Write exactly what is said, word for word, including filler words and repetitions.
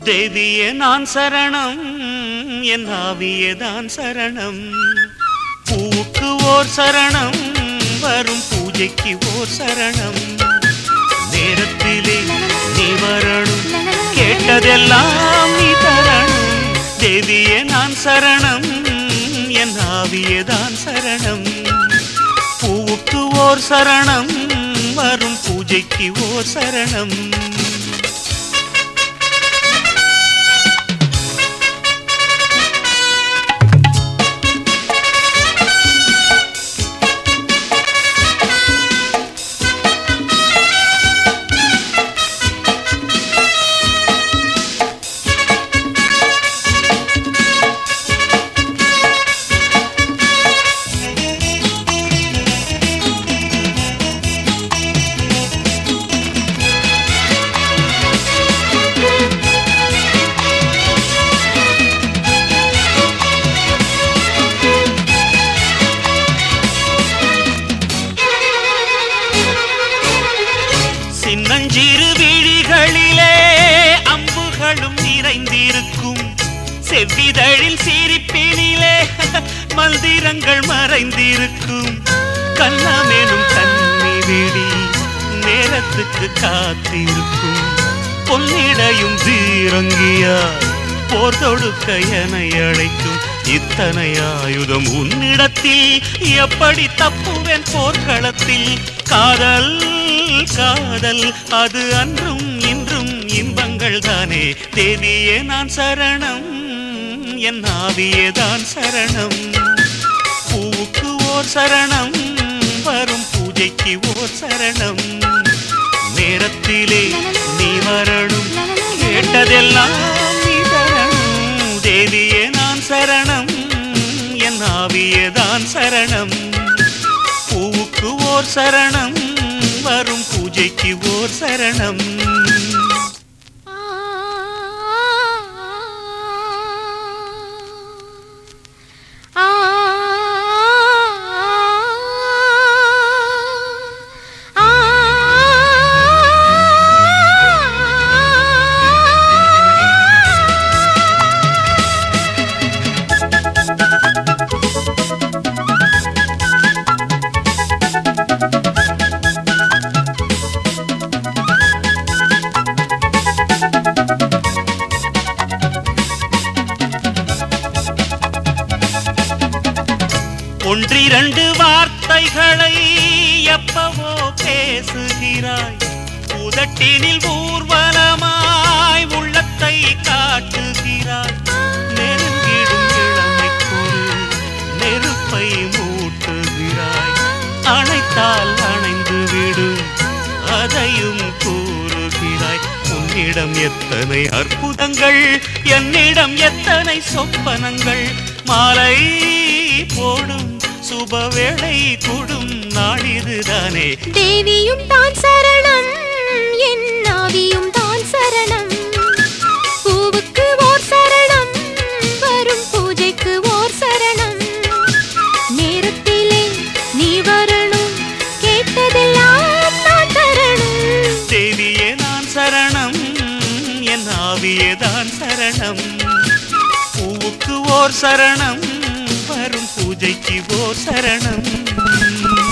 தேவியே நான் சரணம், என் ஆவியேதான் சரணம். பூவுக்கு ஓர் சரணம், வரும் பூஜைக்கு ஓர் சரணம். நேரத்திலே நீ வரணும், கேட்டதெல்லாம் நீ தரணும். தேவியே நான் சரணம், என் ஆவியேதான் சரணம். பூவுக்கு ஓர் சரணம், வரும் பூஜைக்கு ஓர் சரணம். சின்னஞ்சிறு விழிகளிலே அம்புகளும் நிறைந்திருக்கும், செவ்விதழில் சிரிப்பினிலே மந்திரங்கள் மறைந்திருக்கும். கண்ணமெனும் கண்ணி விழி நேரத்துக்கு காத்திருக்கும். பொன்னிடையும் தீரங்கியா போர் தொடுக்க என அழைக்கும். இத்தனை ஆயுதம் உன்னிடத்தில் எப்படி தப்புவேன் போர்க்களத்தில்? காதல் காதல் அது அன்றும் இன்றும் இன்பங்கள் தானே. தேவியே நான் சரணம், என் ஆவியேதான் சரணம். பூவுக்கு ஓர் சரணம், வரும் பூஜைக்கு ஓர் சரணம். நேரத்திலே நீ வரணும், கேட்டதெல்லாம் நீ தரணும். தேவியே நான் சரணம், என் ஆவியேதான் சரணம். பூவுக்கு ஓர் சரணம், வரும் பூஜைக்கு ஓர் சரணம். ஒன்றிரண்டு வார்த்தைகளை எப்பவோ பேசுகிறாய். உதட்டினில் ஊர்வலமாய் உள்ளத்தை காட்டுகிறாய். நெருங்கிடும் இளமைக்கொரு நெருப்பை மூட்டுகிறாய். அணைத்தால் அணைந்து விடும் அதையும் கூறுகிறாய். உன்னிடம் எத்தனை அற்புதங்கள், என்னிடம் எத்தனை சொப்பனங்கள். மாலை போடும் சுபவேளை கூடும் நாளிதுதானே. தேவியும் தான் சரணம், என் ஆவியும் தான் சரணம். பூவுக்கு ஓர் சரணம், வரும் பூஜைக்கு ஓர் சரணம். நேரத்திலே நீ வரணும், கேட்டதெல்லாம் நான் தரணும். தேவியே நான் சரணம், என் ஆவியேதான் சரணம். பூவுக்கு ஓர் சரணம், வரும் பூஜைக்கு ஓர் சரணம்.